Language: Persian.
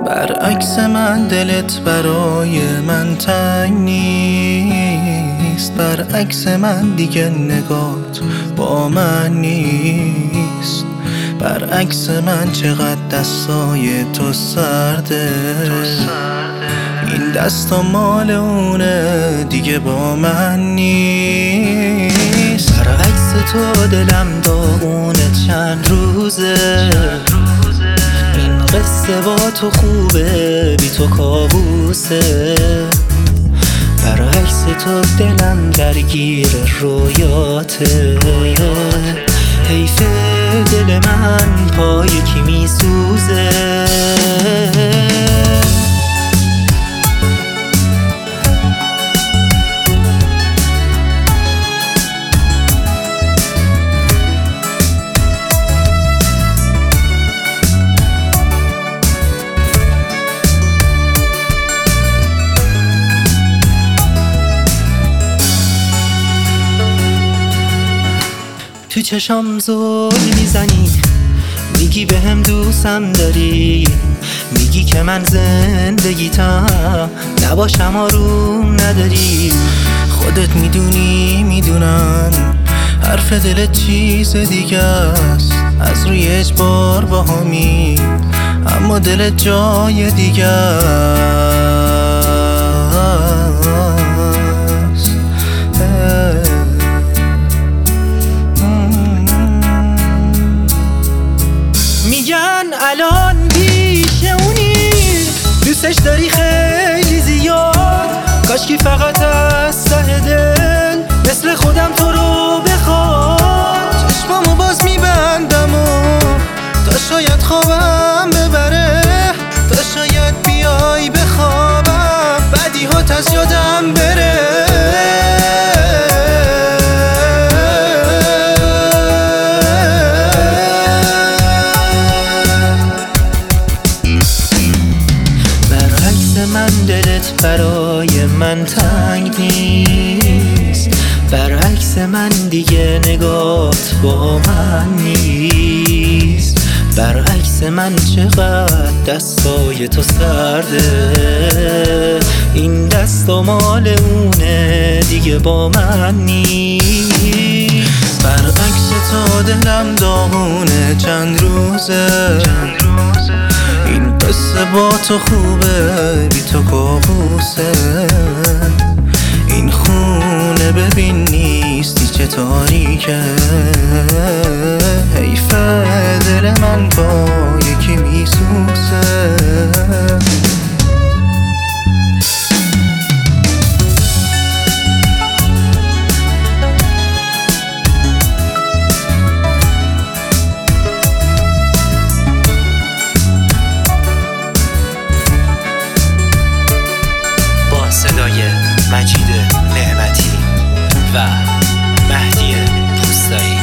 برعکس من دلت برای من تنگ نیست، برعکس من دیگه نگات با من نیست، برعکس من چقدر دستای تو سرده، این دستا مال اونه دیگه با من نیست. برعکس تو دلم داغونه چند روزه، این قصه با تو خوبه بی تو کابوسه. برعکس تو دلم درگیر رویاته، حیف دل من پای کی میسوزه. تو چشام زل میزنی، میگی بهم دوستم داری، میگی که من زندگیتم نباشم آروم نداری. خودت میدونی میدونم حرف دلت چیز دیگه است، از روی اجبار باهامی اما دلت جای دیگه است. میگن الان پیش اونی دوستش داری خیلی زیاد، کاشکی فقط از ته دل مثل خودم تو رو بخواد. چشمامو باز میبندم و تا شاید خوابم ببره، تا شاید بیای بخوابم بدیهات از یادم بره. من دلت برای من تنگ نیست، برعکس من دیگه نگات با من نیست، برعکس من چقدر دستای تو سرده، این دستا مال اونه دیگه با من نیست. برعکس تو دلم داغونه چند روزه، این قصه با تو خوبه بی تو کابوسه. این خونه ببین نیستی چه تاریکه، حیف دل من با یکی میسوزه. صدای مجید نعمتی و مهدی پوستایی.